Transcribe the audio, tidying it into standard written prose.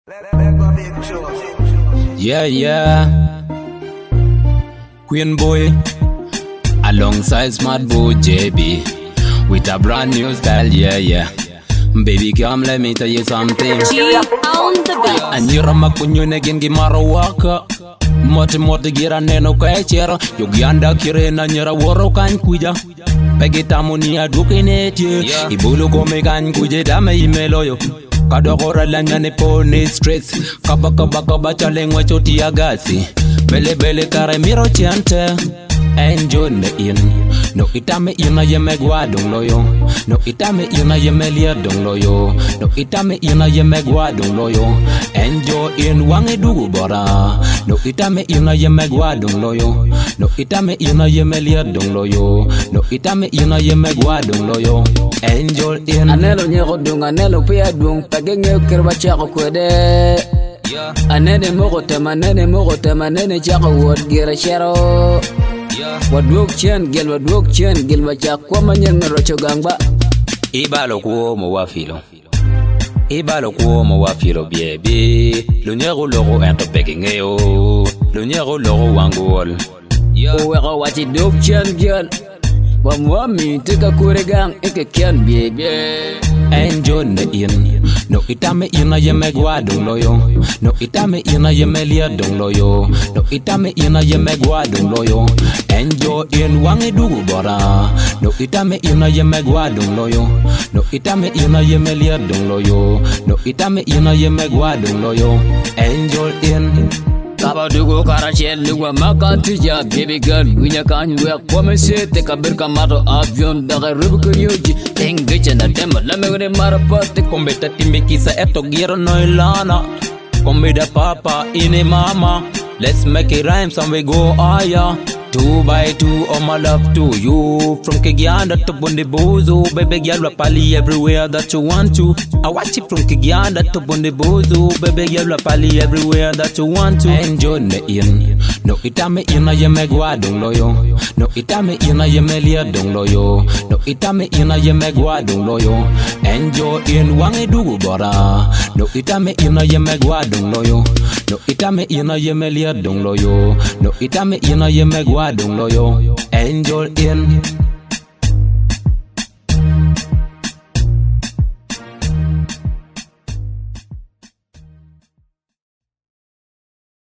Yeah. Queen Boy alongside Smart Boy JB with a brand new style, yeah. Baby, come let me tell you something. G on the beat. And you're a makunyo negin gimara waka. Moti gira neno kwa chero. Yogianda kire na nyera woro kan kuja. Pegita munia dukineti. Ibulu kome kan kuje dame imeloyo. Kadokora lanyane pone stress. Kaba chalengwa choti agasi. Bele kare miro chiante. Enjoy ne in. No itame ina yeme guadong loyo. No itame ina yeme liadong loyo. No itame ina yeme guadong loyo. Enjoy in wangi dugu bora. No itame ina yeme guadong loyo. No itame ina yeme liadong loyo. No itame ina yeme guadong loyo. Enjoy in. Anelo nyego dung, anelo pia dung. Pagenge kerba chako kwede. Anene mogo tema, nene chako wad gira shero. Wadwok chen gel wachak kwa manyen merocho gangba. Ibalo kuo mo wafilo biebi. Lunyego logo ento pekingeo. Lunyego logo wangol. Uweko wati dok chen gel. Wamwami tika kuregang eke ken biebi. Enjoy ne in. No itame ina yeme guadong loyo. No itame ina yeme liadong loyo. No itame ina yeme guadong loyo. Enjoy in wangi dugu bora. No itame ina yeme guadong loyo. No itame ina yeme liadong loyo. No itame ina yeme guadong loyo. Enjoy in. Kaba dugu karachel lugwa makatija baby girl winya kanwe kome se te kabir kamato avion daga rubu yoji engage na tema la megre marapate Kombeta timbe kisa eto giro no ilana. Kombeda papa ine mama. Let's make it rhyme some we go higher. 2 by 2 all my love to you. From Kigyanda to Bondibozo. Baby girl rapali everywhere that you want to. I watch it from Kigyanda to Bondibozo. Baby girl rapali everywhere that you want to. Enjoy ne in. No itame ina yeme guadong loyo. No itame ina yeme liadong loyo. No itame ina yeme guadong loyo. Enjoy in wangi dugu bora. No itame ina yeme guadong loyo. No itame ina yeme liadong loyo. No itame ina yeme guadong loyo. Enjoy in.